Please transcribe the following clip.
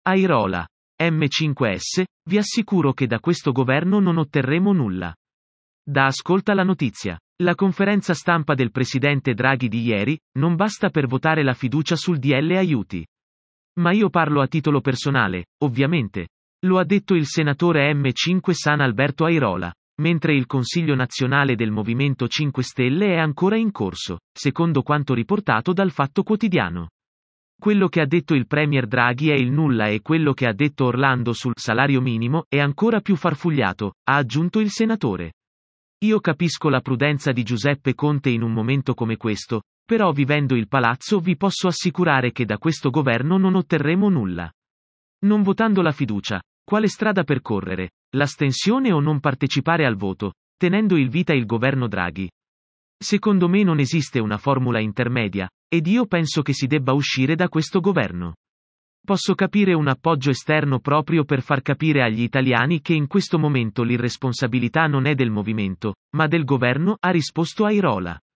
Airola. M5S, vi assicuro che da questo governo non otterremo nulla. Da ascolta la notizia. La conferenza stampa del presidente Draghi di ieri, non basta per votare la fiducia sul DL aiuti. Ma io parlo a titolo personale, ovviamente. Lo ha detto il senatore M5 San Alberto Airola, mentre il Consiglio nazionale del Movimento 5 Stelle è ancora in corso, secondo quanto riportato dal Fatto Quotidiano. Quello che ha detto il premier Draghi è il nulla e quello che ha detto Orlando sul salario minimo è ancora più farfugliato, ha aggiunto il senatore. Io capisco la prudenza di Giuseppe Conte in un momento come questo, però vivendo il palazzo vi posso assicurare che da questo governo non otterremo nulla. Non votando la fiducia, quale strada percorrere? L'astensione o non partecipare al voto, tenendo in vita il governo Draghi? Secondo me non esiste una formula intermedia, ed io penso che si debba uscire da questo governo. Posso capire un appoggio esterno proprio per far capire agli italiani che in questo momento l'irresponsabilità non è del movimento, ma del governo, ha risposto Airola.